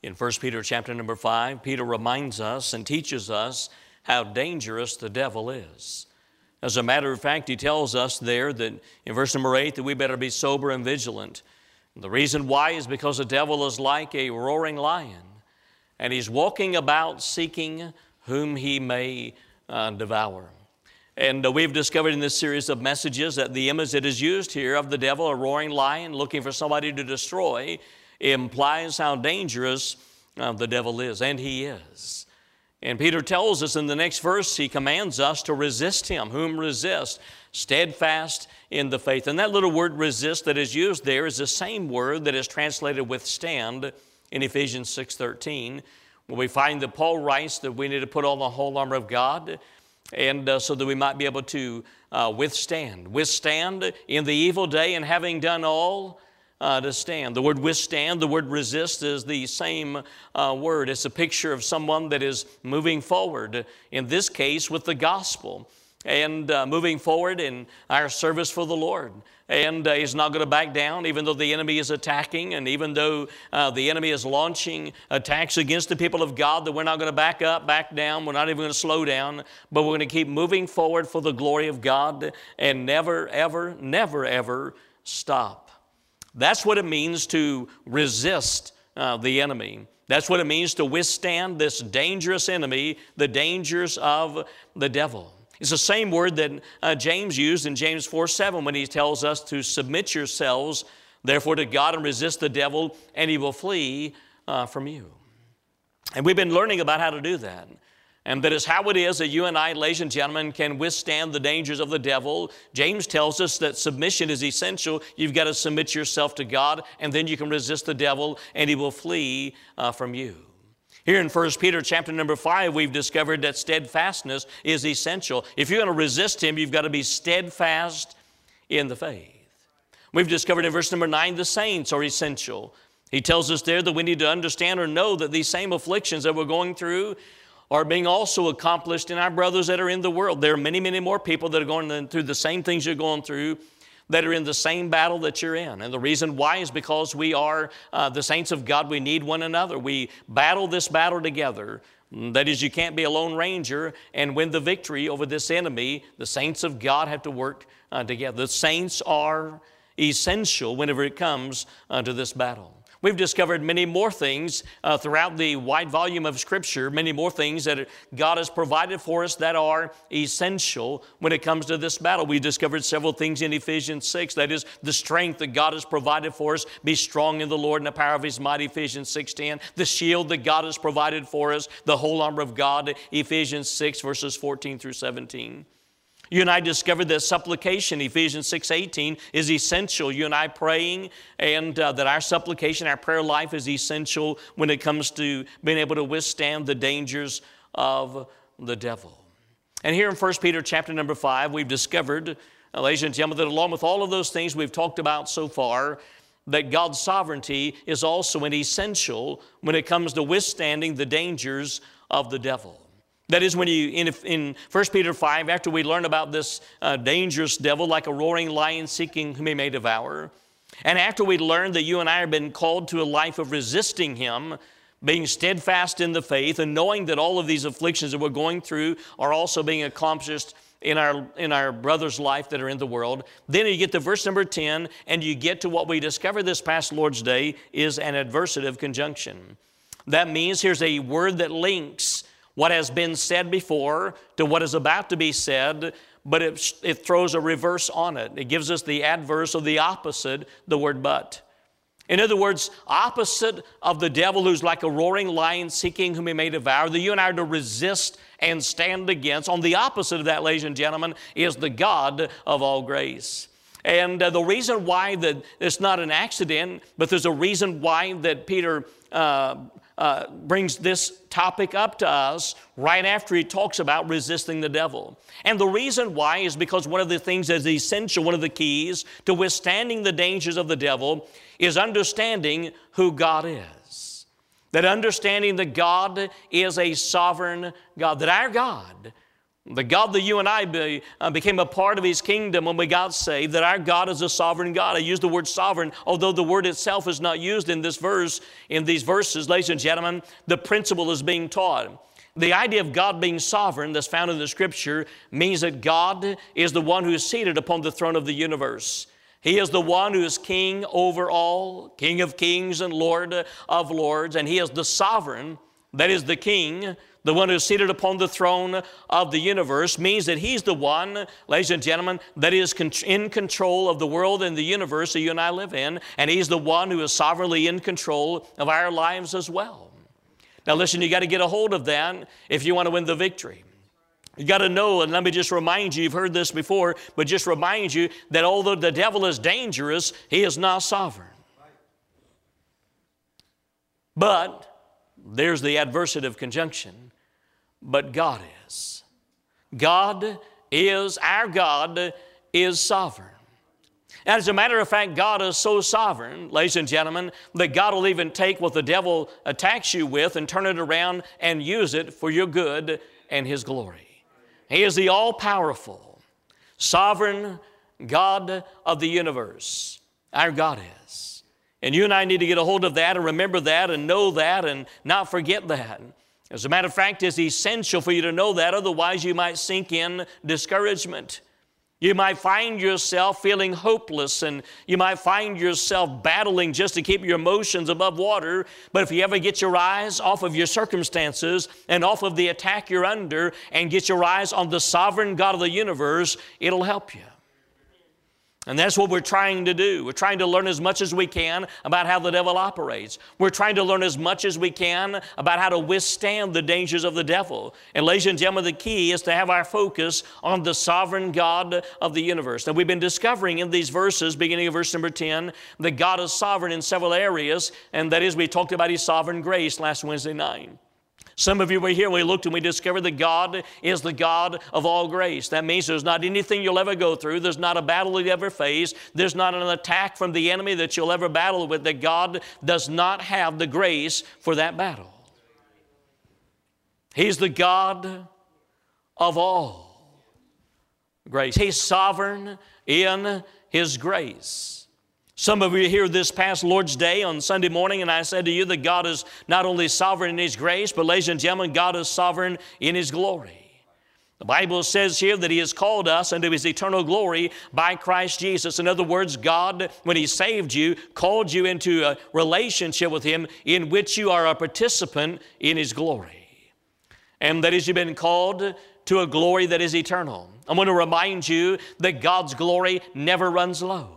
In 1 Peter chapter number 5, Peter reminds us and teaches us how dangerous the devil is. As a matter of fact, he tells us there that in verse number 8 that we better be sober and vigilant. And the reason why is because the devil is like a roaring lion, and he's walking about seeking whom he may devour. And we've discovered in this series of messages that the image that is used here of the devil, a roaring lion looking for somebody to destroy, implies how dangerous the devil is, and he is. And Peter tells us in the next verse, he commands us to resist him. Whom resist? Steadfast in the faith. And that little word resist that is used there is the same word that is translated withstand in Ephesians 6:13, where we find that Paul writes that we need to put on the whole armor of God, and so that we might be able to withstand. Withstand in the evil day, and having done all, to stand. The word withstand, the word resist is the same word. It's a picture of someone that is moving forward, in this case with the gospel, and moving forward in our service for the Lord. And he's not going to back down even though the enemy is attacking, and even though the enemy is launching attacks against the people of God, that we're not going to back up, back down. We're not even going to slow down, but we're going to keep moving forward for the glory of God and never, ever, never, ever stop. That's what it means to resist the enemy. That's what it means to withstand this dangerous enemy, the dangers of the devil. It's the same word that James used in James 4:7 when he tells us to submit yourselves, therefore, to God and resist the devil, and he will flee from you. And we've been learning about how to do that. And that is how it is that you and I, ladies and gentlemen, can withstand the dangers of the devil. James tells us that submission is essential. You've got to submit yourself to God, and then you can resist the devil, and he will flee from you. Here in 1 Peter chapter number 5, we've discovered that steadfastness is essential. If you're going to resist him, you've got to be steadfast in the faith. We've discovered in verse number 9, the saints are essential. He tells us there that we need to understand or know that these same afflictions that we're going through are being also accomplished in our brothers that are in the world. There are many, many more people that are going through the same things you're going through, that are in the same battle that you're in. And the reason why is because we are the saints of God. We need one another. We battle this battle together. That is, you can't be a lone ranger and win the victory over this enemy. The saints of God have to work together. The saints are essential whenever it comes to this battle. We've discovered many more things throughout the wide volume of Scripture, many more things that God has provided for us that are essential when it comes to this battle. We discovered several things in Ephesians 6. That is, the strength that God has provided for us. Be strong in the Lord and the power of His might, Ephesians 6:10. The shield that God has provided for us, the whole armor of God, Ephesians 6, verses 14 through 17. You and I discovered that supplication, Ephesians 6:18, is essential. You and I praying, and that our supplication, our prayer life is essential when it comes to being able to withstand the dangers of the devil. And here in 1 Peter chapter number 5, we've discovered, ladies and gentlemen, that along with all of those things we've talked about so far, that God's sovereignty is also an essential when it comes to withstanding the dangers of the devil. That is, when you, in 1 Peter 5, after we learn about this dangerous devil like a roaring lion seeking whom he may devour, and after we learn that you and I have been called to a life of resisting him, being steadfast in the faith, and knowing that all of these afflictions that we're going through are also being accomplished in our brother's life that are in the world, then you get to verse number 10, and you get to what we discovered this past Lord's Day is an adversative conjunction. That means here's a word that links what has been said before to what is about to be said, but it throws a reverse on it. It gives us the adverse or the opposite, the word but. In other words, opposite of the devil who's like a roaring lion seeking whom he may devour, that you and I are to resist and stand against. On the opposite of that, ladies and gentlemen, is the God of all grace. And the reason why that it's not an accident, but there's a reason why that Peter brings this topic up to us right after he talks about resisting the devil. And the reason why is because one of the things that is essential, one of the keys to withstanding the dangers of the devil is understanding who God is. That understanding that God is a sovereign God, that our God The God that you and I became a part of His kingdom when we got saved, that our God is a sovereign God. I use the word sovereign, although the word itself is not used in this verse, in these verses, ladies and gentlemen, the principle is being taught. The idea of God being sovereign that's found in the Scripture means that God is the one who is seated upon the throne of the universe. He is the one who is king over all, King of kings and Lord of lords, and He is the sovereign, that is the king. The one who is seated upon the throne of the universe means that He's the one, ladies and gentlemen, that is in control of the world and the universe that you and I live in, and He's the one who is sovereignly in control of our lives as well. Now listen, you got to get a hold of that if you want to win the victory. You got to know, and let me just remind you, you've heard this before, but just remind you that although the devil is dangerous, he is not sovereign. But there's the adversative conjunction. But God is. Our God is sovereign. And as a matter of fact, God is so sovereign, ladies and gentlemen, that God will even take what the devil attacks you with and turn it around and use it for your good and His glory. He is the all-powerful, sovereign God of the universe. Our God is. And you and I need to get a hold of that and remember that and know that and not forget that. As a matter of fact, it's essential for you to know that, otherwise you might sink in discouragement. You might find yourself feeling hopeless, and you might find yourself battling just to keep your emotions above water. But if you ever get your eyes off of your circumstances and off of the attack you're under and get your eyes on the sovereign God of the universe, it'll help you. And that's what we're trying to do. We're trying to learn as much as we can about how the devil operates. We're trying to learn as much as we can about how to withstand the dangers of the devil. And ladies and gentlemen, the key is to have our focus on the sovereign God of the universe. Now, we've been discovering in these verses, beginning of verse number 10, that God is sovereign in several areas, and that is, we talked about His sovereign grace last Wednesday night. Some of you were here and we looked and we discovered that God is the God of all grace. That means there's not anything you'll ever go through. There's not a battle you'll ever face. There's not an attack from the enemy that you'll ever battle with, that God does not have the grace for that battle. He's the God of all grace. He's sovereign in His grace. Some of you here this past Lord's Day on Sunday morning, and I said to you that God is not only sovereign in His grace, but ladies and gentlemen, God is sovereign in His glory. The Bible says here that He has called us unto His eternal glory by Christ Jesus. In other words, God, when He saved you, called you into a relationship with Him in which you are a participant in His glory. And that is, you've been called to a glory that is eternal. I want to remind you that God's glory never runs low.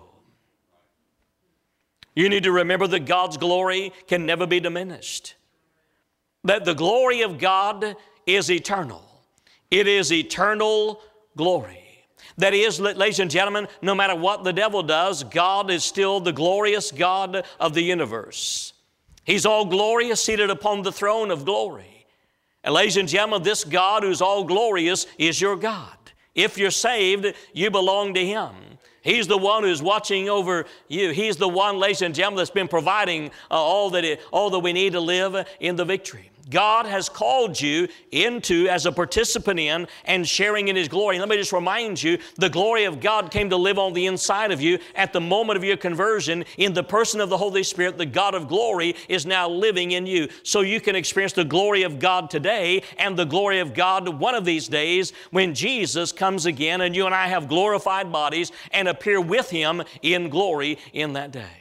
You need to remember that God's glory can never be diminished. That the glory of God is eternal. It is eternal glory. That is, ladies and gentlemen, no matter what the devil does, God is still the glorious God of the universe. He's all glorious, seated upon the throne of glory. And ladies and gentlemen, this God who's all glorious is your God. If you're saved, you belong to Him. He's the one who's watching over you. He's the one, ladies and gentlemen, that's been providing all that we need to live in the victory. God has called you into as a participant in and sharing in His glory. And let me just remind you, the glory of God came to live on the inside of you at the moment of your conversion. In the person of the Holy Spirit, the God of glory is now living in you. So you can experience the glory of God today and the glory of God one of these days when Jesus comes again and you and I have glorified bodies and appear with Him in glory in that day.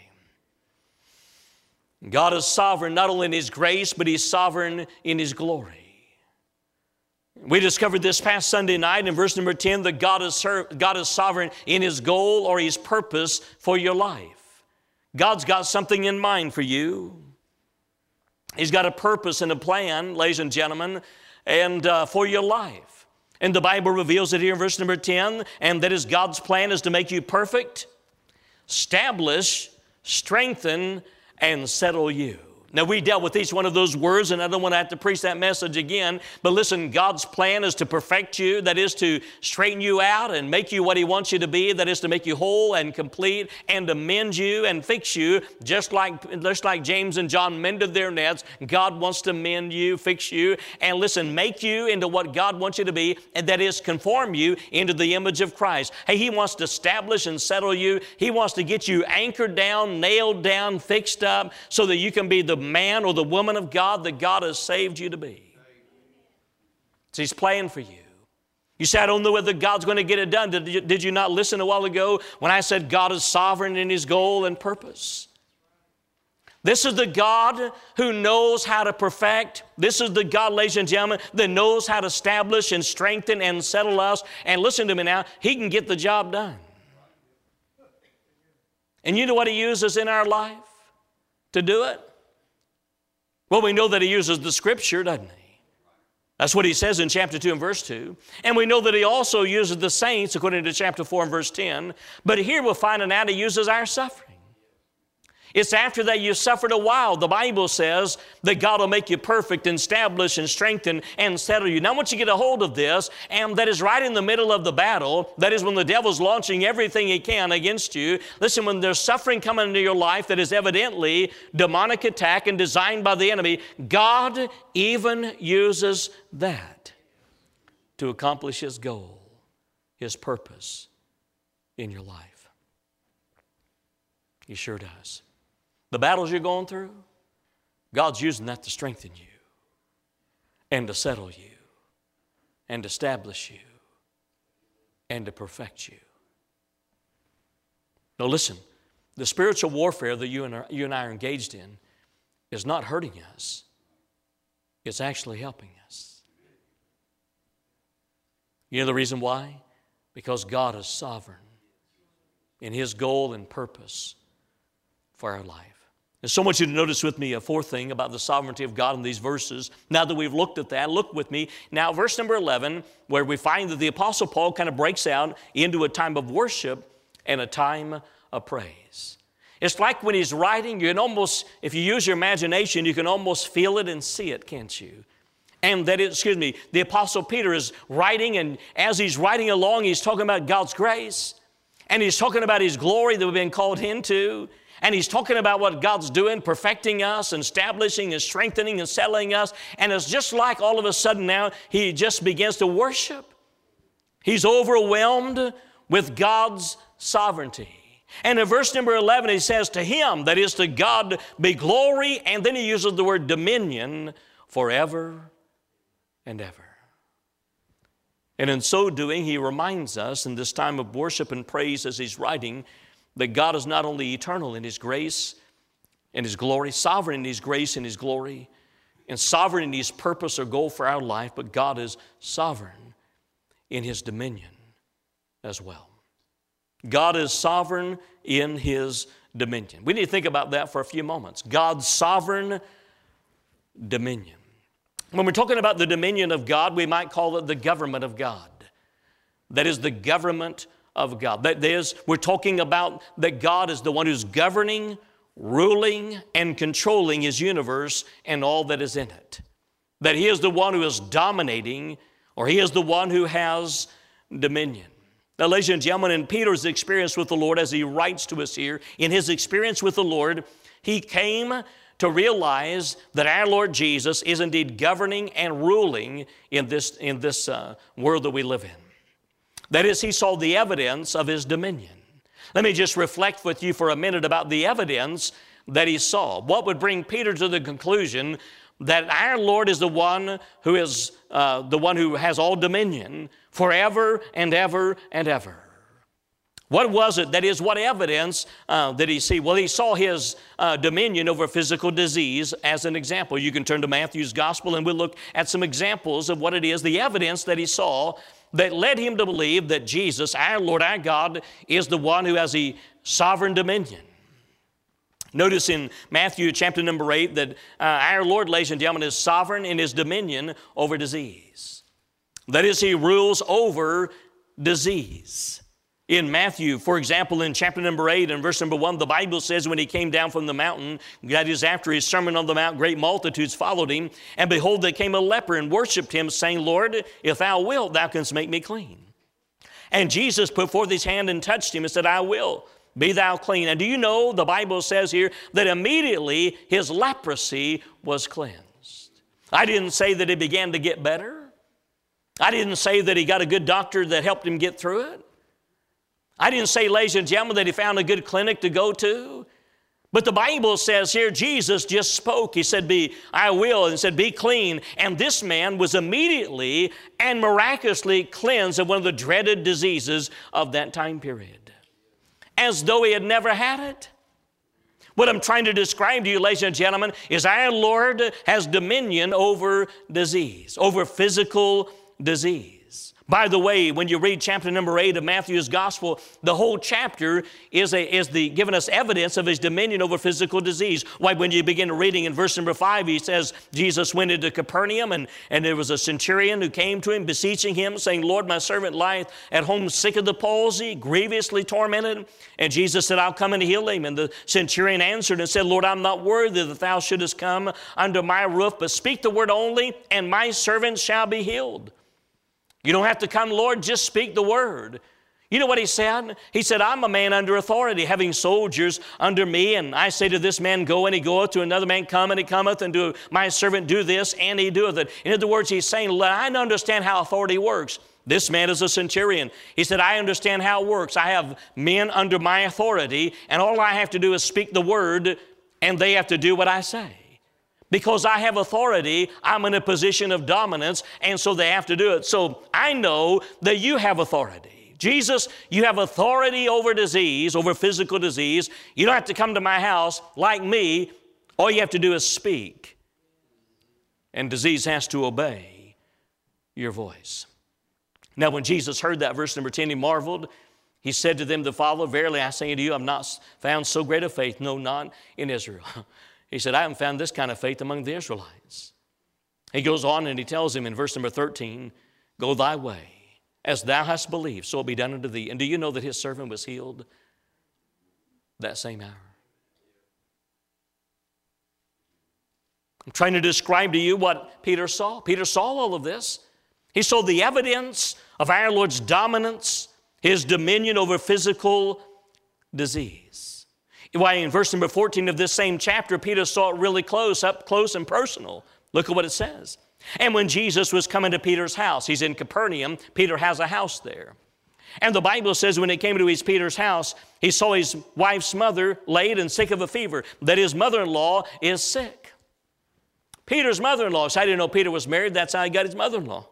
God is sovereign not only in His grace, but He's sovereign in His glory. We discovered this past Sunday night in verse number 10 that God is sovereign in His goal or His purpose for your life. God's got something in mind for you. He's got a purpose and a plan, ladies and gentlemen, and for your life. And the Bible reveals it here in verse number 10, and that is God's plan is to make you perfect, establish, strengthen, and settle you. Now, we dealt with each one of those words, and I don't want to have to preach that message again. But listen, God's plan is to perfect you. That is to straighten you out and make you what He wants you to be. That is to make you whole and complete and to mend you and fix you. Just like James and John mended their nets, God wants to mend you, fix you, and listen, make you into what God wants you to be, and that is conform you into the image of Christ. Hey, He wants to establish and settle you. He wants to get you anchored down, nailed down, fixed up, so that you can be the man or the woman of God that God has saved you to be. So He's playing for you. You say, I don't know whether God's going to get it done. Did you not listen a while ago when I said God is sovereign in His goal and purpose? This is the God who knows how to perfect. This is the God, ladies and gentlemen, that knows how to establish and strengthen and settle us. And listen to me now, He can get the job done. And you know what He uses in our life to do it? Well, we know that He uses the Scripture, doesn't He? That's what He says in chapter 2 and verse 2. And we know that He also uses the saints, according to chapter 4 and verse 10. But here we're finding out He uses our suffering. It's after that you've suffered a while. The Bible says that God will make you perfect and establish and strengthen and settle you. Now, once you get a hold of this, and that is right in the middle of the battle, that is when the devil's launching everything he can against you. Listen, when there's suffering coming into your life that is evidently demonic attack and designed by the enemy, God even uses that to accomplish His goal, His purpose in your life. He sure does. The battles you're going through, God's using that to strengthen you and to settle you and to establish you and to perfect you. Now listen, the spiritual warfare that you and I are engaged in is not hurting us. It's actually helping us. You know the reason why? Because God is sovereign in His goal and purpose for our life. And so I want you to notice with me a fourth thing about the sovereignty of God in these verses. Now that we've looked at that, look with me. Now, verse number 11, where we find that the Apostle Paul kind of breaks out into a time of worship and a time of praise. It's like when he's writing, you can almost, if you use your imagination, you can almost feel it and see it, can't you? And that is, the Apostle Peter is writing, and as he's writing along, he's talking about God's grace, and he's talking about His glory that we've been called into. And he's talking about what God's doing, perfecting us, and establishing and strengthening and settling us. And it's just like all of a sudden now, he just begins to worship. He's overwhelmed with God's sovereignty. And in verse number 11, he says, to Him, that is to God, be glory, and then he uses the word dominion, forever and ever. And in so doing, he reminds us in this time of worship and praise as he's writing, that God is not only eternal in His grace and His glory, sovereign in His grace and His glory, and sovereign in His purpose or goal for our life, but God is sovereign in His dominion as well. God is sovereign in His dominion. We need to think about that for a few moments. God's sovereign dominion. When we're talking about the dominion of God, we might call it the government of God. That is the government of God. That is, we're talking about that God is the one who's governing, ruling, and controlling His universe and all that is in it. That He is the one who is dominating, or He is the one who has dominion. Now, ladies and gentlemen, in Peter's experience with the Lord, as he writes to us here, in his experience with the Lord, he came to realize that our Lord Jesus is indeed governing and ruling in this world that we live in. That is, he saw the evidence of His dominion. Let me just reflect with you for a minute about the evidence that he saw. What would bring Peter to the conclusion that our Lord is the one who is the one who has all dominion forever and ever and ever? What was it? That is, what evidence did he see? Well, he saw His dominion over physical disease as an example. You can turn to Matthew's Gospel and we'll look at some examples of what it is, the evidence that he saw that led him to believe that Jesus, our Lord, our God, is the one who has the sovereign dominion. Notice in Matthew chapter number 8 that our Lord, ladies and gentlemen, is sovereign in His dominion over disease. That is, He rules over disease. In Matthew, for example, in chapter number 8 and verse number 1, the Bible says when he came down from the mountain, that is after his sermon on the mount, great multitudes followed him. And behold, there came a leper and worshiped him, saying, Lord, if thou wilt, thou canst make me clean. And Jesus put forth his hand and touched him and said, I will, be thou clean. And do you know, the Bible says here, that immediately his leprosy was cleansed. I didn't say that it began to get better. I didn't say that he got a good doctor that helped him get through it. I didn't say, ladies and gentlemen, that he found a good clinic to go to. But the Bible says here, Jesus just spoke. He said, I will, and said, be clean. And this man was immediately and miraculously cleansed of one of the dreaded diseases of that time period, as though he had never had it. What I'm trying to describe to you, ladies and gentlemen, is our Lord has dominion over disease, over physical disease. By the way, when you read chapter number 8 of Matthew's Gospel, the whole chapter is giving us evidence of his dominion over physical disease. Why, when you begin reading in verse number 5, he says, Jesus went into Capernaum, and there was a centurion who came to him, beseeching him, saying, Lord, my servant lieth at home sick of the palsy, grievously tormented. And Jesus said, I'll come and heal him. And the centurion answered and said, Lord, I'm not worthy that thou shouldest come under my roof, but speak the word only, and my servant shall be healed. You don't have to come, Lord, just speak the word. You know what he said? He said, I'm a man under authority, having soldiers under me, and I say to this man, go, and he goeth, to another man, come, and he cometh, and to my servant, do this, and he doeth it. In other words, he's saying, I understand how authority works. This man is a centurion. He said, I understand how it works. I have men under my authority, and all I have to do is speak the word, and they have to do what I say. Because I have authority, I'm in a position of dominance, and so they have to do it. So I know that you have authority. Jesus, you have authority over disease, over physical disease. You don't have to come to my house like me. All you have to do is speak. And disease has to obey your voice. Now, when Jesus heard that, verse number 10, he marveled. He said to them that followed, verily I say unto you, I have not found so great a faith, no, not in Israel. He said, I haven't found this kind of faith among the Israelites. He goes on and he tells him in verse number 13, go thy way, as thou hast believed, so it be done unto thee. And do you know that his servant was healed that same hour? I'm trying to describe to you what Peter saw. Peter saw all of this. He saw the evidence of our Lord's dominance, his dominion over physical disease. Why, in verse number 14 of this same chapter, Peter saw it really up close and personal. Look at what it says. And when Jesus was coming to Peter's house, he's in Capernaum, Peter has a house there. And the Bible says when he came to Peter's house, he saw his wife's mother laid and sick of a fever, that his mother-in-law is sick. Peter's mother-in-law, so I didn't know Peter was married, that's how he got his mother-in-law.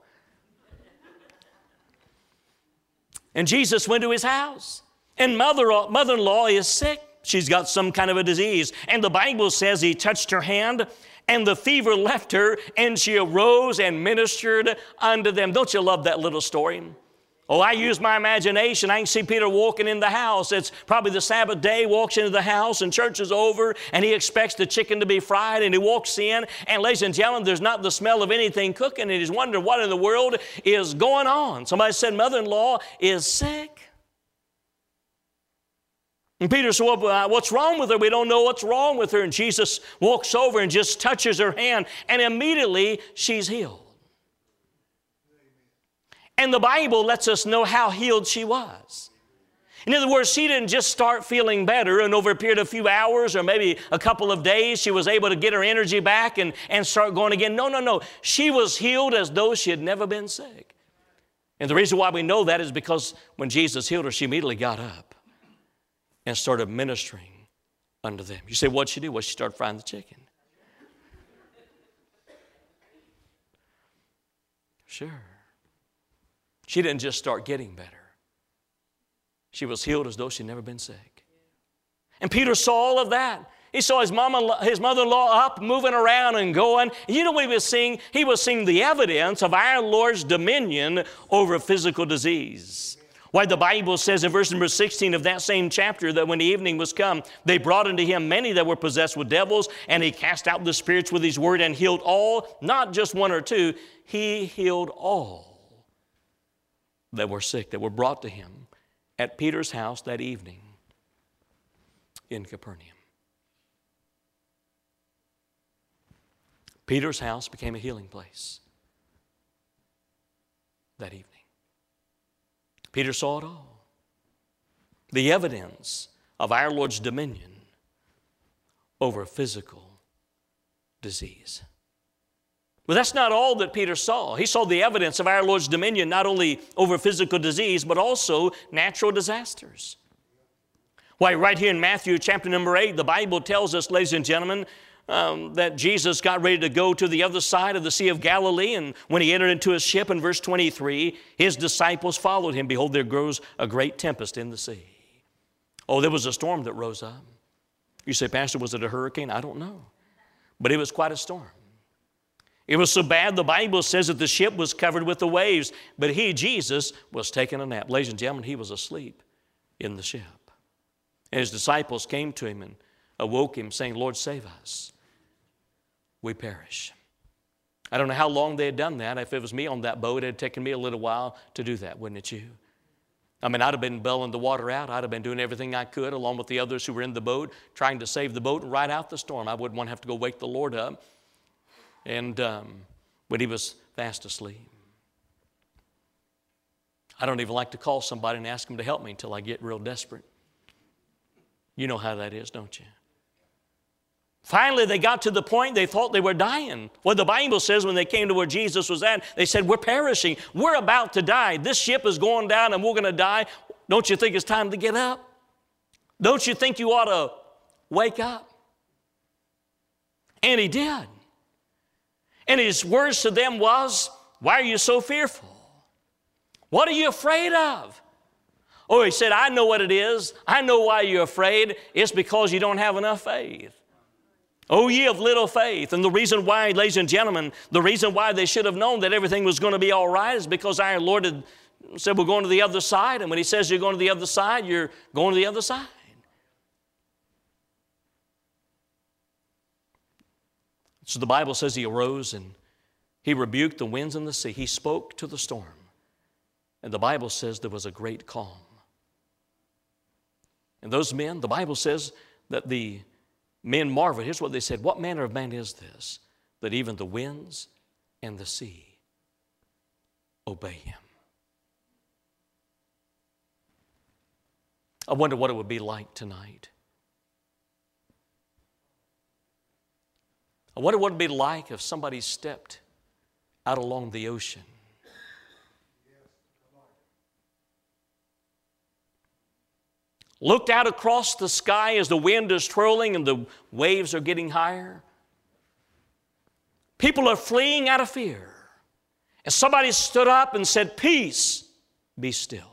And Jesus went to his house, and mother-in-law is sick. She's got some kind of a disease. And the Bible says he touched her hand, and the fever left her, and she arose and ministered unto them. Don't you love that little story? Oh, I use my imagination. I can see Peter walking in the house. It's probably the Sabbath day, walks into the house, and church is over, and he expects the chicken to be fried, and he walks in, and ladies and gentlemen, there's not the smell of anything cooking, and he's wondering what in the world is going on. Somebody said mother-in-law is sick. And Peter said, well, what's wrong with her? We don't know what's wrong with her. And Jesus walks over and just touches her hand, and immediately she's healed. And the Bible lets us know how healed she was. In other words, she didn't just start feeling better, and over a period of a few hours or maybe a couple of days, she was able to get her energy back and start going again. No. She was healed as though she had never been sick. And the reason why we know that is because when Jesus healed her, she immediately got up and started ministering unto them. You say, what'd she do? Well, she started frying the chicken. Sure. She didn't just start getting better. She was healed as though she'd never been sick. And Peter saw all of that. He saw his mother-in-law up, moving around and going. And you know what he was seeing? He was seeing the evidence of our Lord's dominion over physical disease. Why, the Bible says in verse number 16 of that same chapter that when the evening was come, they brought unto him many that were possessed with devils, and he cast out the spirits with his word and healed all, not just one or two, he healed all that were sick, that were brought to him, at Peter's house that evening in Capernaum. Peter's house became a healing place that evening. Peter saw it all. The evidence of our Lord's dominion over physical disease. But that's not all that Peter saw. He saw the evidence of our Lord's dominion not only over physical disease, but also natural disasters. Why, right here in Matthew chapter number 8, the Bible tells us, ladies and gentlemen, that Jesus got ready to go to the other side of the Sea of Galilee, and when he entered into his ship in verse 23, his disciples followed him. Behold, there grows a great tempest in the sea. Oh, there was a storm that rose up. You say, Pastor, was it a hurricane? I don't know. But it was quite a storm. It was so bad, the Bible says that the ship was covered with the waves, but he, Jesus, was taking a nap. Ladies and gentlemen, he was asleep in the ship. And his disciples came to him and awoke him, saying, Lord, save us. We perish. I don't know how long they had done that. If it was me on that boat, it had taken me a little while to do that, wouldn't it you? I mean, I'd have been bailing the water out. I'd have been doing everything I could along with the others who were in the boat, trying to save the boat and ride out the storm. I wouldn't want to have to go wake the Lord up. But he was fast asleep. I don't even like to call somebody and ask them to help me until I get real desperate. You know how that is, don't you? Finally, they got to the point they thought they were dying. Well, the Bible says when they came to where Jesus was at, they said, we're perishing. We're about to die. This ship is going down and we're going to die. Don't you think it's time to get up? Don't you think you ought to wake up? And he did. And his words to them was, why are you so fearful? What are you afraid of? Oh, he said, I know what it is. I know why you're afraid. It's because you don't have enough faith. Oh, ye of little faith. And the reason why, ladies and gentlemen, the reason why they should have known that everything was going to be all right is because our Lord had said we're going to the other side. And when he says you're going to the other side, you're going to the other side. So the Bible says he arose and he rebuked the winds and the sea. He spoke to the storm. And the Bible says there was a great calm. And those men, the Bible says that the men marveled. Here's what they said. What manner of man is this, that even the winds and the sea obey him? I wonder what it would be like tonight. I wonder what it would be like if somebody stepped out along the ocean. Looked out across the sky as the wind is twirling and the waves are getting higher. People are fleeing out of fear. And somebody stood up and said, peace, be still.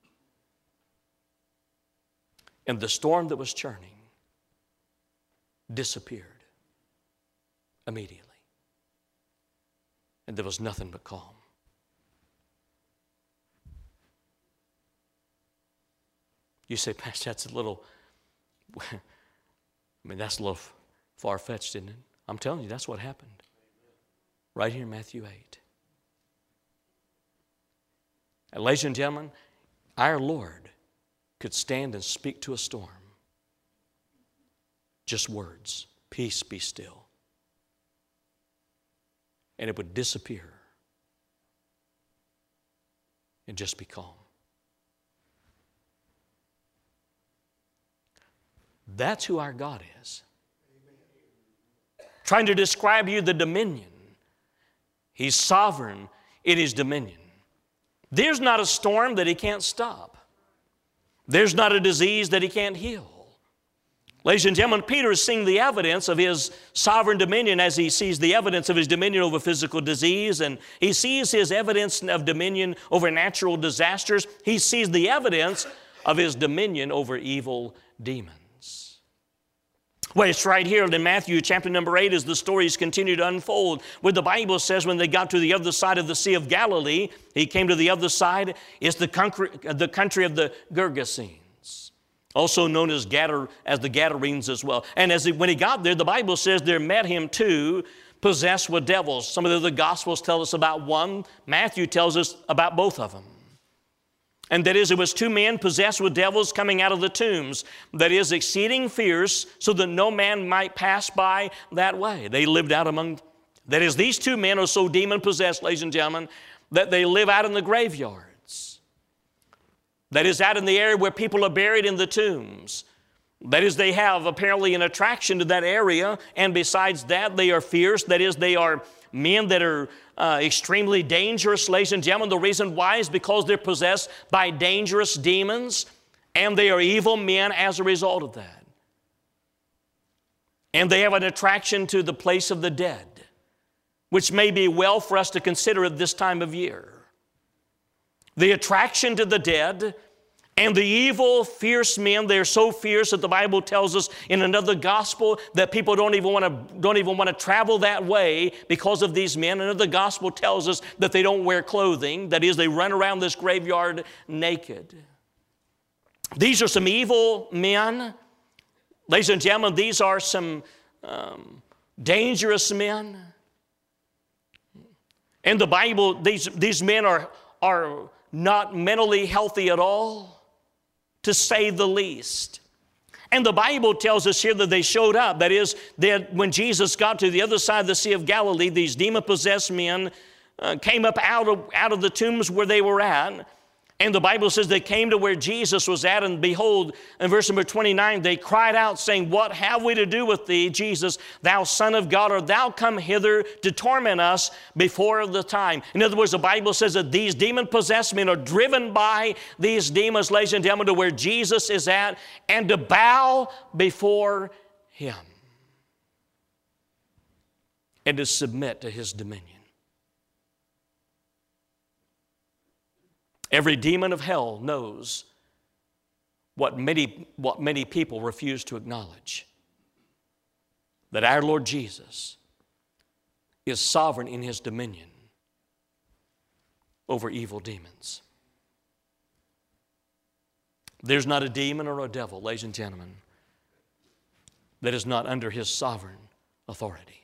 And the storm that was churning disappeared immediately. And there was nothing but calm. You say, Pastor, that's a little, that's a little far-fetched, isn't it? I'm telling you, that's what happened. Right here in Matthew 8. And ladies and gentlemen, our Lord could stand and speak to a storm. Just words, peace, be still. And it would disappear and just be calm. That's who our God is. Trying to describe to you the dominion. He's sovereign in his dominion. There's not a storm that he can't stop. There's not a disease that he can't heal. Ladies and gentlemen, Peter is seeing the evidence of his sovereign dominion as he sees the evidence of his dominion over physical disease, and he sees his evidence of dominion over natural disasters. He sees the evidence of his dominion over evil demons. Well, it's right here in Matthew chapter number 8 as the stories continue to unfold, where the Bible says when they got to the other side of the Sea of Galilee, he came to the other side, it's the country of the Gergesenes, also known as the Gadarenes as well. And when he got there, the Bible says there met him two possessed with devils. Some of the other Gospels tell us about one. Matthew tells us about both of them. And that is, it was two men possessed with devils coming out of the tombs. That is, exceeding fierce, so that no man might pass by that way. They lived out among, that is, these two men are so demon-possessed, ladies and gentlemen, that they live out in the graveyards. That is, out in the area where people are buried in the tombs. That is, they have apparently an attraction to that area, and besides that, they are fierce. That is, they are men that are extremely dangerous, ladies and gentlemen. The reason why is because they're possessed by dangerous demons, and they are evil men as a result of that. And they have an attraction to the place of the dead, which may be well for us to consider at this time of year. The attraction to the dead and the evil, fierce men. They're so fierce that the Bible tells us in another gospel that people don't even want to travel that way because of these men. Another gospel tells us that they don't wear clothing. That is, they run around this graveyard naked. These are some evil men. Ladies and gentlemen, these are some dangerous men. In the Bible, these men are not mentally healthy at all, to say the least. And the Bible tells us here that they showed up. That is, that when Jesus got to the other side of the Sea of Galilee, these demon-possessed men came up out of the tombs where they were at. And the Bible says they came to where Jesus was at, and behold, in verse number 29, they cried out, saying, "What have we to do with thee, Jesus, thou Son of God? Art thou come hither to torment us before the time?" In other words, the Bible says that these demon-possessed men are driven by these demons, ladies and gentlemen, to where Jesus is at, and to bow before him and to submit to his dominion. Every demon of hell knows what many people refuse to acknowledge, that our Lord Jesus is sovereign in his dominion over evil demons. There's not a demon or a devil, ladies and gentlemen, that is not under his sovereign authority.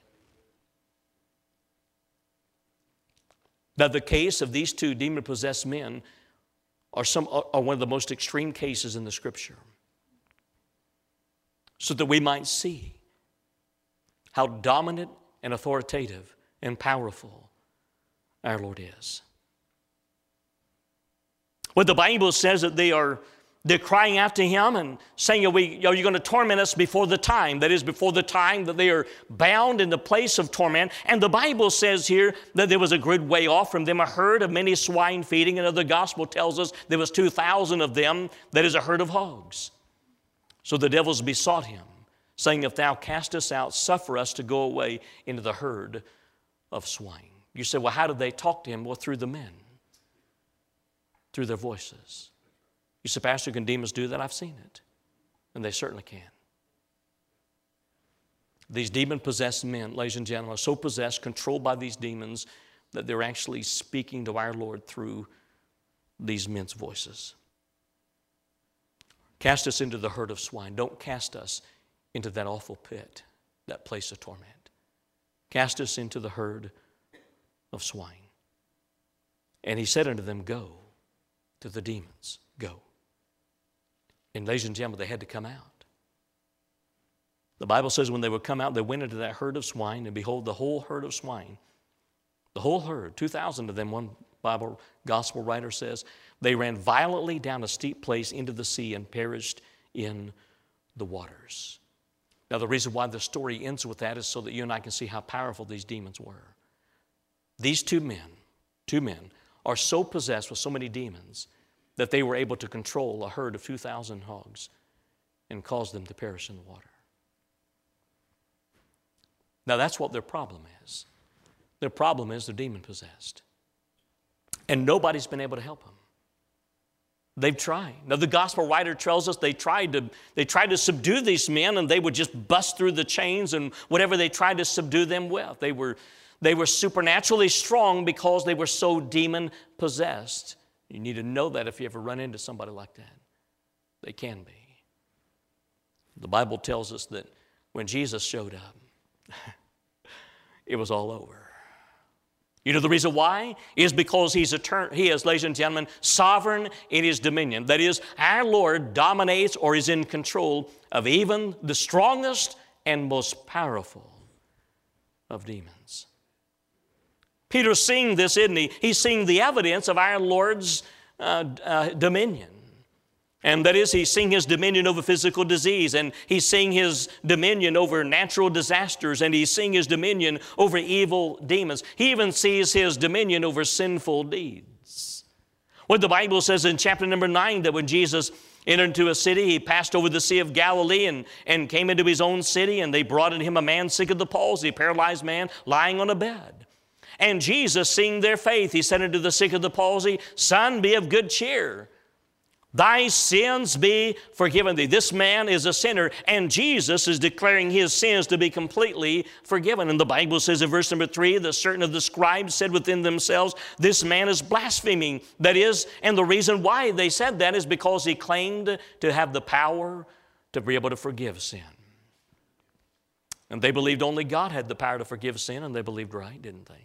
Now, the case of these two demon-possessed men are one of the most extreme cases in the Scripture, so that we might see how dominant and authoritative and powerful our Lord is. When the Bible says that they're crying out to him and saying, are you going to torment us before the time? That is, before the time that they are bound in the place of torment. And the Bible says here that there was a good way off from them a herd of many swine feeding. Another gospel tells us there was 2,000 of them. That is a herd of hogs. So the devils besought him, saying, "If thou cast us out, suffer us to go away into the herd of swine." You say, well, how did they talk to him? Well, through the men, through their voices. You say, "Pastor, can demons do that?" I've seen it, and they certainly can. These demon-possessed men, ladies and gentlemen, are so possessed, controlled by these demons, that they're actually speaking to our Lord through these men's voices. Cast us into the herd of swine. Don't cast us into that awful pit, that place of torment. Cast us into the herd of swine. And he said unto them, "Go," to the demons, "go." And ladies and gentlemen, they had to come out. The Bible says when they would come out, they went into that herd of swine, and behold, the whole herd of swine, the whole herd, 2,000 of them, one Bible gospel writer says, they ran violently down a steep place into the sea and perished in the waters. Now, the reason why the story ends with that is so that you and I can see how powerful these demons were. These two men are so possessed with so many demons that they were able to control a herd of 2,000 hogs and cause them to perish in the water. Now, that's what their problem is. Their problem is they're demon-possessed. And nobody's been able to help them. They've tried. Now, the gospel writer tells us they tried to subdue these men, and they would just bust through the chains and whatever they tried to subdue them with. They were supernaturally strong because they were so demon-possessed. You need to know that if you ever run into somebody like that. They can be. The Bible tells us that when Jesus showed up, it was all over. You know the reason why? Is because He is, ladies and gentlemen, sovereign in His dominion. That is, our Lord dominates or is in control of even the strongest and most powerful of demons. Peter's seeing this, isn't he? He's seeing the evidence of our Lord's dominion. And that is, he's seeing His dominion over physical disease, and he's seeing His dominion over natural disasters, and he's seeing His dominion over evil demons. He even sees His dominion over sinful deeds. What the Bible says in chapter number 9, that when Jesus entered into a city, He passed over the Sea of Galilee and came into His own city, and they brought unto Him a man sick of the palsy, a paralyzed man lying on a bed. And Jesus, seeing their faith, He said unto the sick of the palsy, Son, be of good cheer. Thy sins be forgiven thee. This man is a sinner, and Jesus is declaring his sins to be completely forgiven. And the Bible says in verse number 3 that certain of the scribes said within themselves, this man is blaspheming. That is, and the reason why they said that is because he claimed to have the power to be able to forgive sin. And they believed only God had the power to forgive sin, and they believed right, didn't they?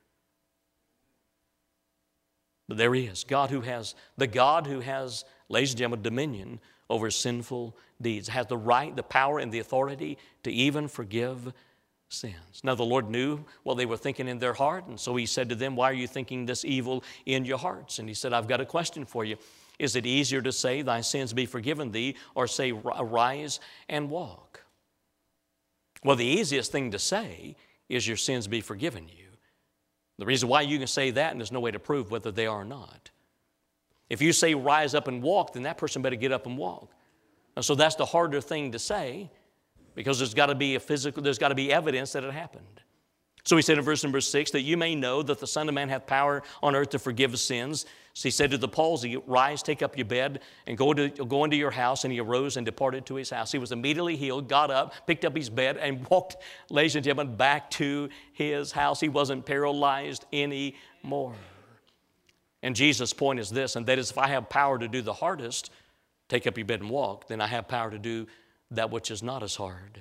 But there He is, the God who has, ladies and gentlemen, dominion over sinful deeds, has the right, the power, and the authority to even forgive sins. Now the Lord knew what they were thinking in their heart, and so He said to them, why are you thinking this evil in your hearts? And He said, I've got a question for you. Is it easier to say, thy sins be forgiven thee, or say, arise and walk? Well, the easiest thing to say is your sins be forgiven you. The reason why you can say that, and there's no way to prove whether they are or not. If you say rise up and walk, then that person better get up and walk. And so that's the harder thing to say, because there's got to be evidence that it happened. So He said in verse number 6, that you may know that the Son of Man hath power on earth to forgive sins. So He said to the palsy, rise, take up your bed, and go into your house. And he arose and departed to his house. He was immediately healed, got up, picked up his bed, and walked, ladies and gentlemen, back to his house. He wasn't paralyzed anymore. And Jesus' point is this, and that is, if I have power to do the hardest, take up your bed and walk, then I have power to do that which is not as hard.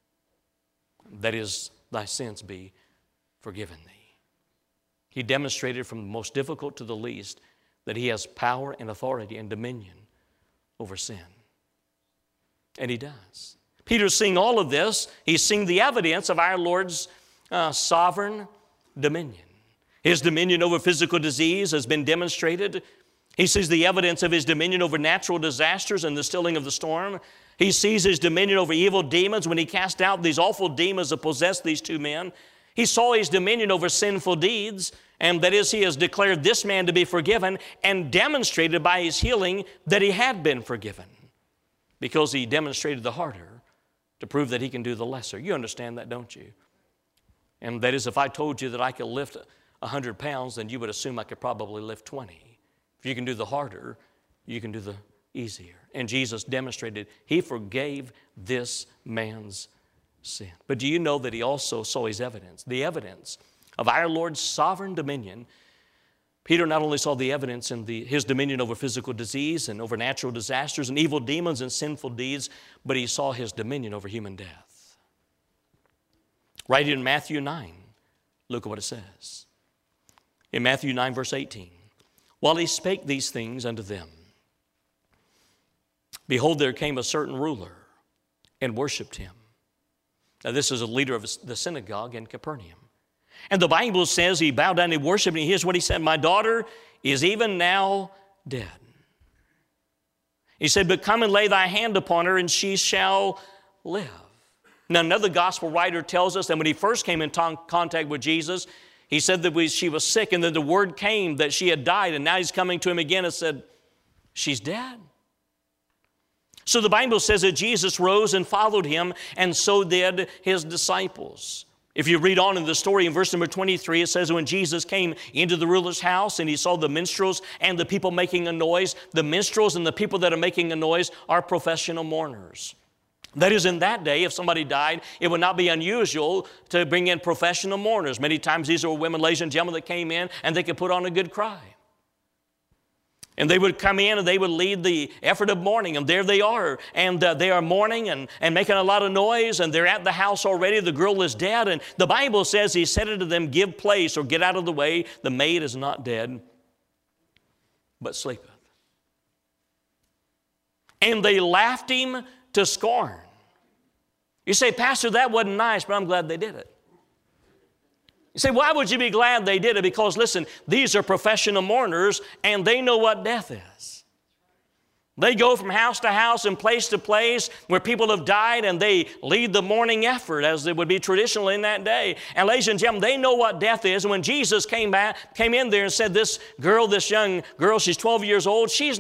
That is, thy sins be forgiven thee. He demonstrated from the most difficult to the least that He has power and authority and dominion over sin. And He does. Peter's seeing all of this. He's seeing the evidence of our Lord's sovereign dominion. His dominion over physical disease has been demonstrated. He sees the evidence of His dominion over natural disasters and the stilling of the storm. He sees His dominion over evil demons when He cast out these awful demons that possessed these two men. He saw His dominion over sinful deeds, and that is, He has declared this man to be forgiven and demonstrated by His healing that he had been forgiven, because He demonstrated the harder to prove that He can do the lesser. You understand that, don't you? And that is, if I told you that I could lift 100 pounds, then you would assume I could probably lift 20. If you can do the harder, you can do the easier. And Jesus demonstrated He forgave this man's sin. But do you know that He also saw His evidence? The evidence of our Lord's sovereign dominion. Peter not only saw the evidence in His dominion over physical disease and over natural disasters and evil demons and sinful deeds, but he saw His dominion over human death. Right in Matthew 9, look at what it says. In Matthew 9, verse 18, while He spake these things unto them, behold, there came a certain ruler and worshipped Him. Now, this is a leader of the synagogue in Capernaum. And the Bible says he bowed down and worshiped, and here's what he said, my daughter is even now dead. He said, but come and lay thy hand upon her, and she shall live. Now, another gospel writer tells us that when he first came in contact with Jesus, he said that she was sick, and then the word came that she had died, and now he's coming to him again and said, she's dead. So the Bible says that Jesus rose and followed Him, and so did His disciples. If you read on in the story in verse number 23, it says when Jesus came into the ruler's house and He saw the minstrels and the people making a noise, the minstrels and the people that are making a noise are professional mourners. That is, in that day, if somebody died, it would not be unusual to bring in professional mourners. Many times these were women, ladies and gentlemen, that came in and they could put on a good cry. And they would come in and they would lead the effort of mourning. And there they are. And they are mourning and making a lot of noise. And they're at the house already. The girl is dead. And the Bible says he said unto them, give place or get out of the way. The maid is not dead, but sleepeth. And they laughed him to scorn. You say, Pastor, that wasn't nice, but I'm glad they did it. You say, why would you be glad they did it? Because listen, these are professional mourners and they know what death is. They go from house to house and place to place where people have died, and they lead the mourning effort as it would be traditional in that day. And ladies and gentlemen, they know what death is. And when Jesus came in there and said, this young girl, she's 12 years old, she's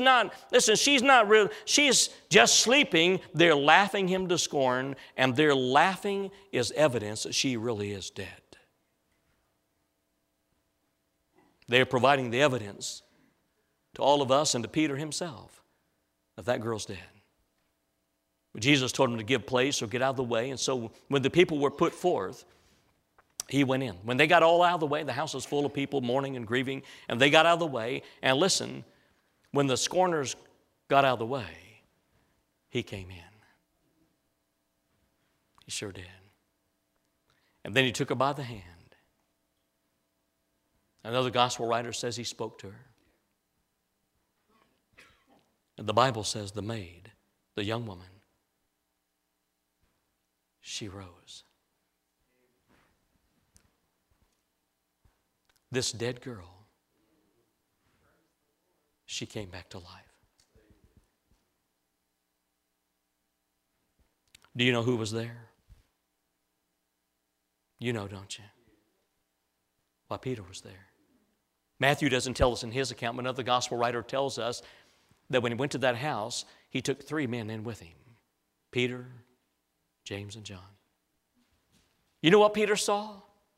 just sleeping. They're laughing him to scorn, and their laughing is evidence that she really is dead. They're providing the evidence to all of us and to Peter himself that girl's dead. But Jesus told him to give place or get out of the way. And so when the people were put forth, he went in. When they got all out of the way, the house was full of people mourning and grieving, and they got out of the way. And listen, when the scorners got out of the way, he came in. He sure did. And then he took her by the hand. Another gospel writer says he spoke to her. And the Bible says the maid, the young woman, she rose. This dead girl, she came back to life. Do you know who was there? You know, don't you? Why, Peter was there. Matthew doesn't tell us in his account, but another gospel writer tells us that when he went to that house, he took 3 men in with him, Peter, James, and John. You know what Peter saw?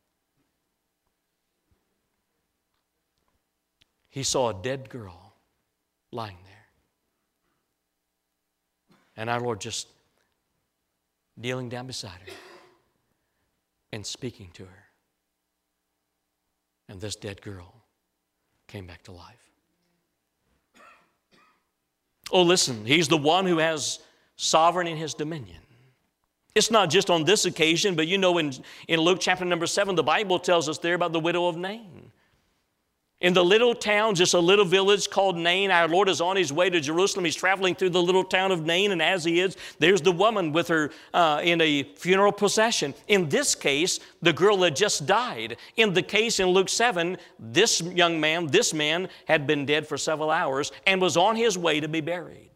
He saw a dead girl lying there. And our Lord just kneeling down beside her and speaking to her. And this dead girl came back to life. Oh, listen, he's the one who has sovereign in his dominion. It's not just on this occasion, but you know in Luke chapter number 7, the Bible tells us there about the widow of Nain. In the little town, just a little village called Nain, our Lord is on his way to Jerusalem. He's traveling through the little town of Nain, and as he is, there's the woman with her in a funeral procession. In this case, the girl had just died. In the case in Luke 7, this man had been dead for several hours and was on his way to be buried.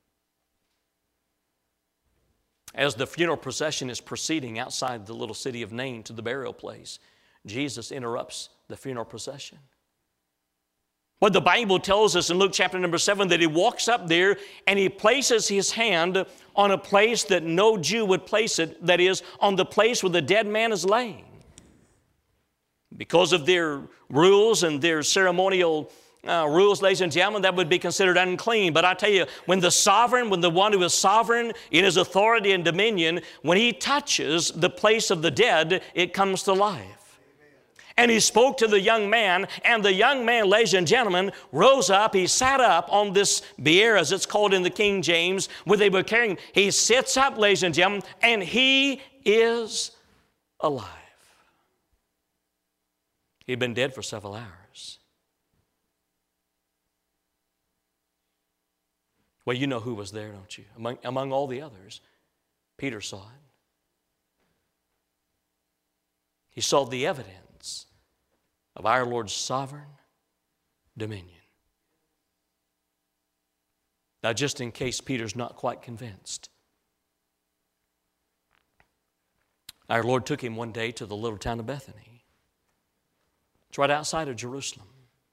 As the funeral procession is proceeding outside the little city of Nain to the burial place, Jesus interrupts the funeral procession. But the Bible tells us in Luke chapter number 7 that he walks up there and he places his hand on a place that no Jew would place it, that is, on the place where the dead man is laying. Because of their rules and their ceremonial rules, ladies and gentlemen, that would be considered unclean. But I tell you, when the one who is sovereign in his authority and dominion, when he touches the place of the dead, it comes to life. And he spoke to the young man, and the young man, ladies and gentlemen, rose up. He sat up on this bier, as it's called in the King James, where they were carrying. He sits up, ladies and gentlemen, and he is alive. He'd been dead for several hours. Well, you know who was there, don't you? Among all the others, Peter saw it. He saw the evidence of our Lord's sovereign dominion. Now, just in case Peter's not quite convinced, our Lord took him one day to the little town of Bethany. It's right outside of Jerusalem.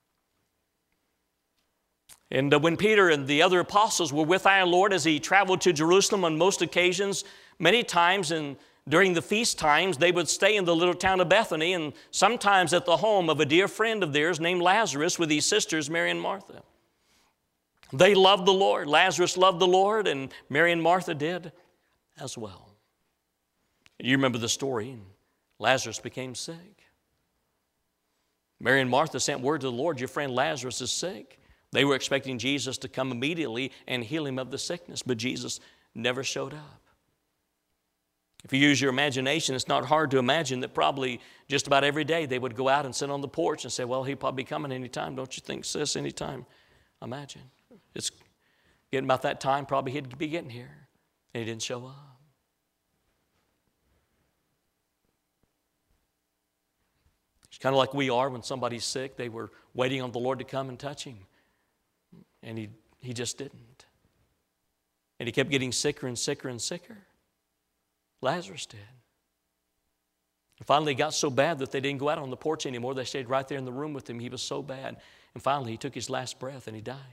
And when Peter and the other apostles were with our Lord as he traveled to Jerusalem on most occasions, many times during the feast times, they would stay in the little town of Bethany and sometimes at the home of a dear friend of theirs named Lazarus with his sisters, Mary and Martha. They loved the Lord. Lazarus loved the Lord, and Mary and Martha did as well. You remember the story. Lazarus became sick. Mary and Martha sent word to the Lord, your friend Lazarus is sick. They were expecting Jesus to come immediately and heal him of the sickness, but Jesus never showed up. If you use your imagination, it's not hard to imagine that probably just about every day they would go out and sit on the porch and say, well, he'll probably be coming anytime, don't you think, sis, anytime? Imagine. It's getting about that time, probably he'd be getting here, and he didn't show up. It's kind of like we are when somebody's sick. They were waiting on the Lord to come and touch him, and he just didn't. And he kept getting sicker and sicker and sicker. Lazarus did. And finally, it got so bad that they didn't go out on the porch anymore. They stayed right there in the room with him. He was so bad. And finally, he took his last breath and he died.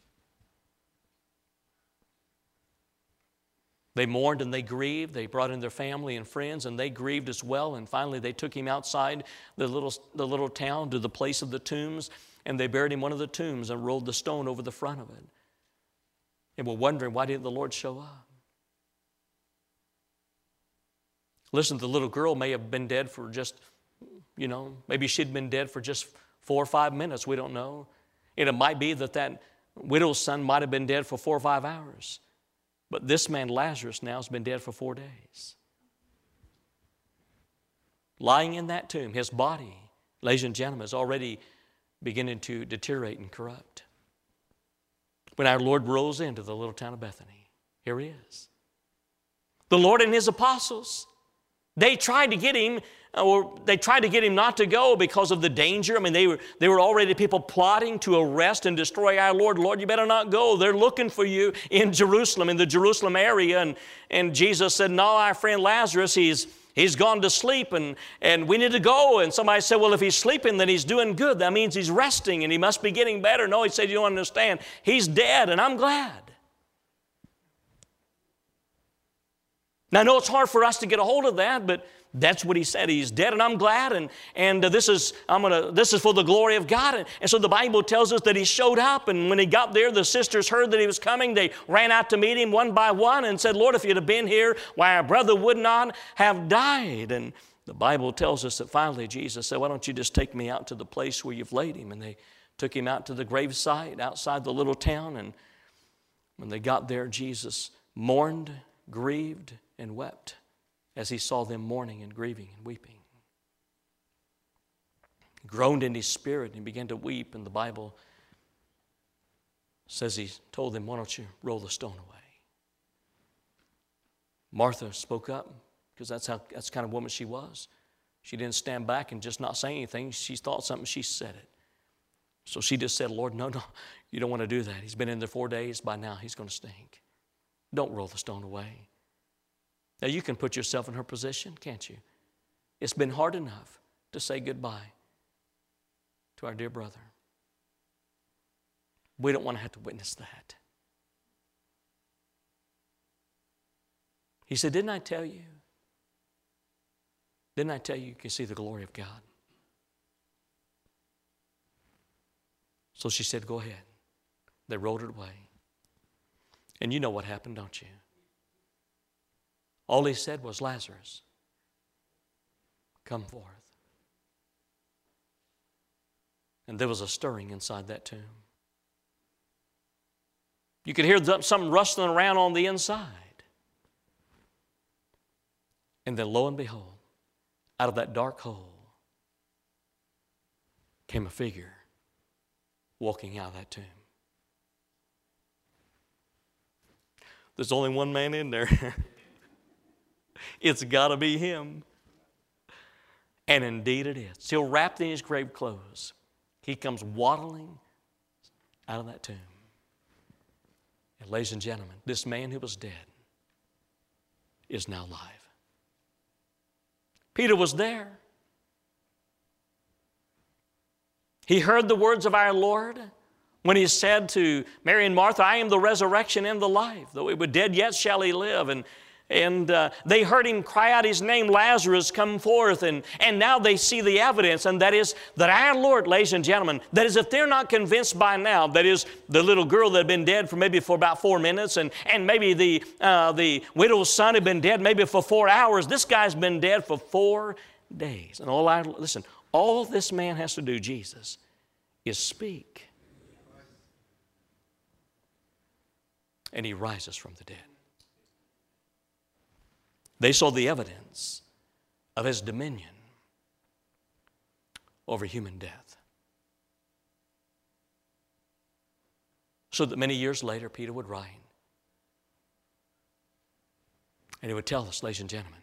They mourned and they grieved. They brought in their family and friends, and they grieved as well. And finally, they took him outside the little town to the place of the tombs, and they buried him in one of the tombs and rolled the stone over the front of it. And we're wondering, why didn't the Lord show up? Listen, the little girl may have been dead for just, maybe she'd been dead for just 4 or 5 minutes. We don't know. And it might be that widow's son might have been dead for 4 or 5 hours. But this man, Lazarus, now has been dead for 4 days. Lying in that tomb, his body, ladies and gentlemen, is already beginning to deteriorate and corrupt. When our Lord rose into the little town of Bethany, here he is. The Lord and his apostles, they tried to get him not to go because of the danger. I mean, they were already people plotting to arrest and destroy our Lord. Lord, you better not go. They're looking for you in Jerusalem, in the Jerusalem area. And Jesus said, no, our friend Lazarus, he's gone to sleep and we need to go. And somebody said, well, if he's sleeping, then he's doing good. That means he's resting and he must be getting better. No, he said, you don't understand. He's dead, and I'm glad. Now, I know it's hard for us to get a hold of that, but that's what he said. He's dead, and I'm glad, and this is for the glory of God. And so the Bible tells us that he showed up, and when he got there, the sisters heard that he was coming. They ran out to meet him one by one and said, Lord, if you'd have been here, why, our brother would not have died. And the Bible tells us that finally Jesus said, why don't you just take me out to the place where you've laid him? And they took him out to the gravesite outside the little town, and when they got there, Jesus mourned, grieved, and wept as he saw them mourning and grieving and weeping. He groaned in his spirit and began to weep, and the Bible says he told them, why don't you roll the stone away? Martha spoke up because that's the kind of woman she was. She didn't stand back and just not say anything. She thought something, she said it. So she just said, Lord, no, you don't want to do that. He's been in there 4 days. By now, he's going to stink. Don't roll the stone away. Now, you can put yourself in her position, can't you? It's been hard enough to say goodbye to our dear brother. We don't want to have to witness that. He said, didn't I tell you? Didn't I tell you you can see the glory of God? So she said, go ahead. They rolled it away. And you know what happened, don't you? All he said was, Lazarus, come forth. And there was a stirring inside that tomb. You could hear something rustling around on the inside. And then lo and behold, out of that dark hole came a figure walking out of that tomb. There's only one man in there. It's got to be him. And indeed it is. Still wrapped in his grave clothes, he comes waddling out of that tomb. And ladies and gentlemen, this man who was dead is now alive. Peter was there. He heard the words of our Lord when he said to Mary and Martha, I am the resurrection and the life. Though he were dead, yet shall he live. And they heard him cry out his name, Lazarus, come forth. And now they see the evidence, and that is that our Lord, ladies and gentlemen, that is if they're not convinced by now, that is the little girl that had been dead for maybe for about 4 minutes, and maybe the widow's son had been dead maybe for 4 hours. This guy's been dead for 4 days. And all this man has to do, Jesus, is speak. and He rises from the dead. They saw the evidence of His dominion over human death. So that many years later, Peter would write, and he would tell us, ladies and gentlemen,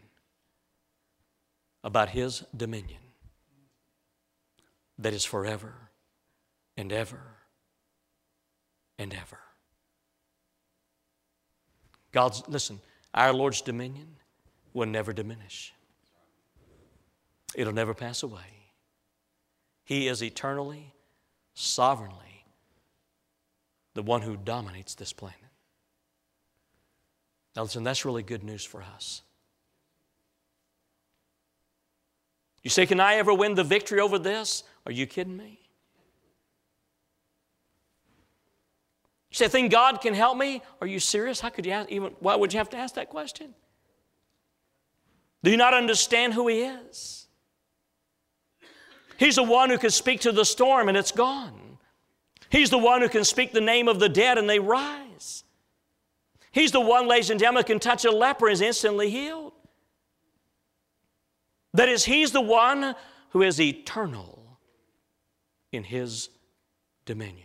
about His dominion that is forever and ever and ever. Listen, our Lord's dominion will never diminish. It'll never pass away. He is eternally, sovereignly the one who dominates this planet. Now listen, that's really good news for us. You say, can I ever win the victory over this? Are you kidding me? You say, think God can help me? Are you serious? How could you ask, why would you have to ask that question? Do you not understand who He is? He's the one who can speak to the storm and it's gone. He's the one who can speak the name of the dead and they rise. He's the one, ladies and gentlemen, who can touch a leper and is instantly healed. That is, He's the one who is eternal in His dominion.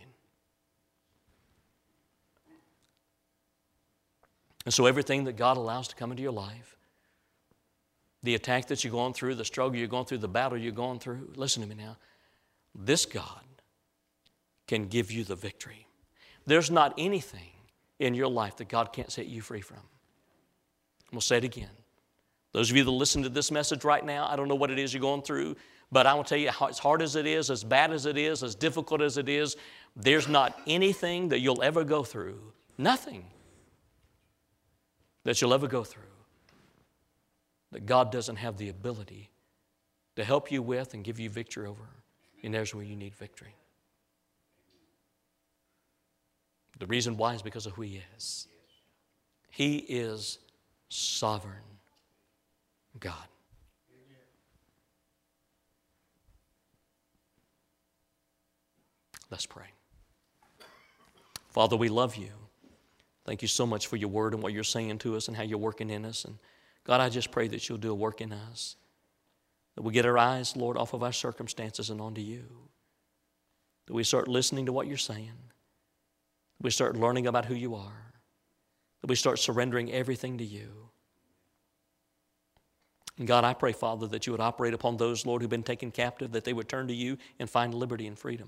And so everything that God allows to come into your life, the attack that you're going through, the struggle you're going through, the battle you're going through, listen to me now, this God can give you the victory. There's not anything in your life that God can't set you free from. We'll say it again. Those of you that listen to this message right now, I don't know what it is you're going through, but I will tell you, as hard as it is, as bad as it is, as difficult as it is, there's not anything that you'll ever go through, nothing that you'll ever go through, that God doesn't have the ability to help you with and give you victory over. And there's where you need victory. The reason why is because of who He is. He is sovereign God. Let's pray. Father, we love You. Thank You so much for Your word and what You're saying to us and how You're working in us. And God, I just pray that You'll do a work in us. That we get our eyes, Lord, off of our circumstances and onto You. That we start listening to what You're saying. That we start learning about who You are. That we start surrendering everything to You. And God, I pray, Father, that You would operate upon those, Lord, who've been taken captive, that they would turn to You and find liberty and freedom.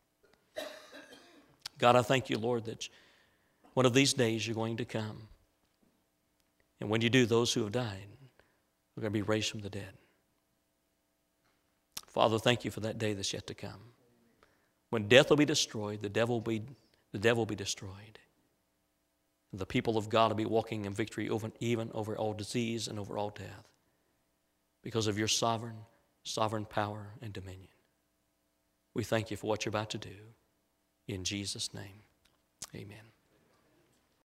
God, I thank You, Lord, that one of these days You're going to come. And when You do, those who have died are going to be raised from the dead. Father, thank You for that day that's yet to come. When death will be destroyed, the devil will be destroyed. And the people of God will be walking in victory even over all disease and over all death because of Your sovereign power and dominion. We thank You for what You're about to do. In Jesus' name, amen.